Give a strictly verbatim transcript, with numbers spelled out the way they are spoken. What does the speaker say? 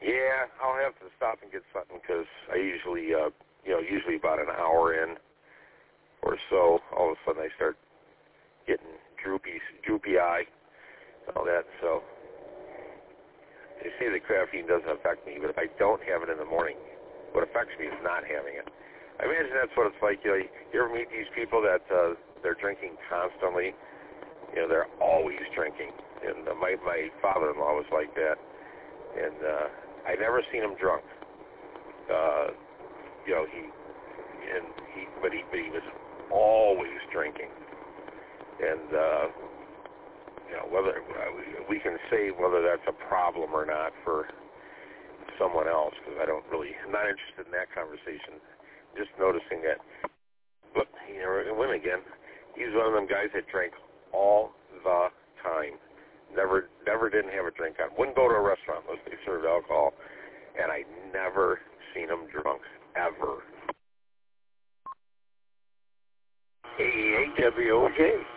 Yeah, I'll have to stop and get something because I usually, uh, you know, usually about an hour in or so, all of a sudden I start getting droopy, droopy eye, all that. So they say that caffeine doesn't affect me, but if I don't have it in the morning, what affects me is not having it. I imagine that's what it's like. You know, you ever meet these people that uh, they're drinking constantly? You know, they're always drinking. And uh, my my father-in-law was like that, and uh, I never seen him drunk. Uh, you know, he and he, but he, but he was always drinking. And uh, you know, whether uh, we can say whether that's a problem or not for someone else, because I don't really, I'm not interested in that conversation. Just noticing that. But you know, and when again, he's one of them guys that drank all the time. Never, never didn't have a drink on. Wouldn't go to a restaurant unless they served alcohol, and I never seen him drunk ever. A W O J.